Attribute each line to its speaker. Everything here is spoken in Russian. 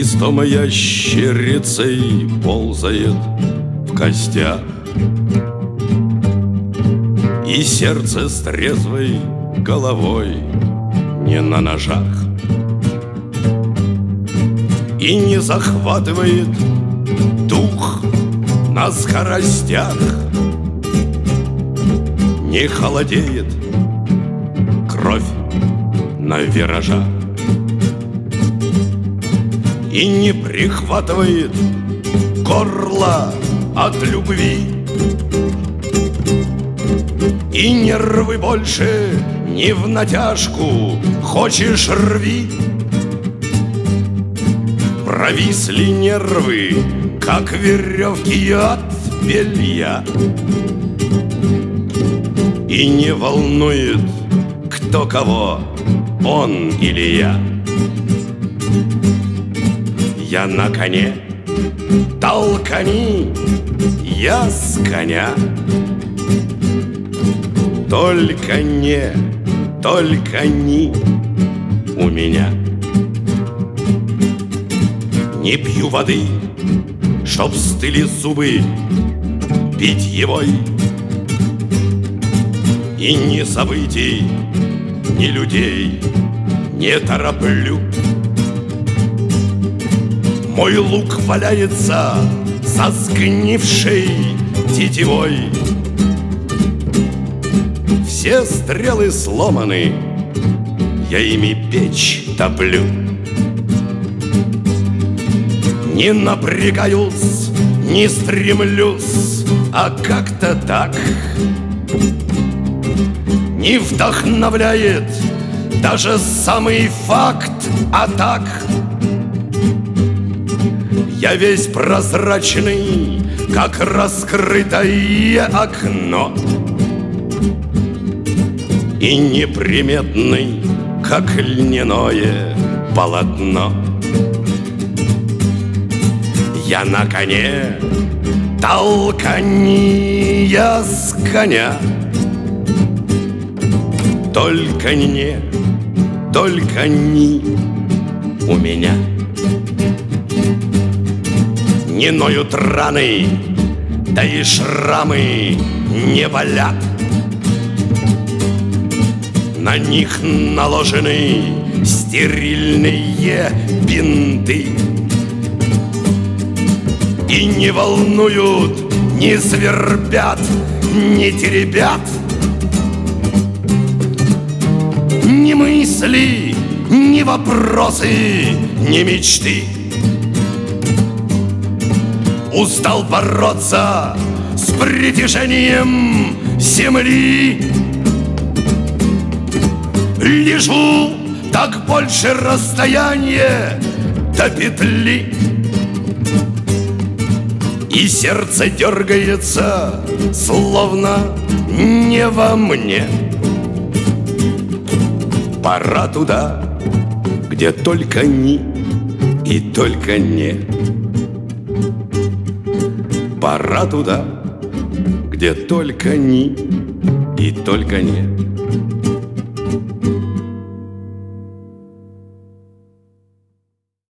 Speaker 1: Листом ящерицей ползает в костях, и сердце с трезвой головой не на ножах, и не захватывает дух на скоростях, не холодеет кровь на виражах, и не прихватывает горло от любви, и нервы больше не в натяжку, хочешь рви. Провисли нервы, как веревки от белья, и не волнует, кто кого, он или я. Я на коне, толкани, я с коня. Только не у меня. Не пью воды, чтоб стыли зубы питьевой, и ни событий, ни людей не тороплю. Мой лук валяется со сгнившей тетивой, все стрелы сломаны, я ими печь топлю. Не напрягаюсь, не стремлюсь, а как-то так. Не вдохновляет даже самый факт атак. Я весь прозрачный, как раскрытое окно, и неприметный, как льняное полотно. Я на коне, толкани, я с коня. Только не у меня. Не ноют раны, да и шрамы не болят. На них наложены стерильные бинты, и не волнуют, не свербят, не теребят. Ни мысли, ни вопросы, ни мечты. Устал бороться с притяжением земли. Лежу, так больше расстояние до петли, и сердце дергается, словно не во мне. Пора туда, где только ни и только не. Пора туда, где только ни и только не.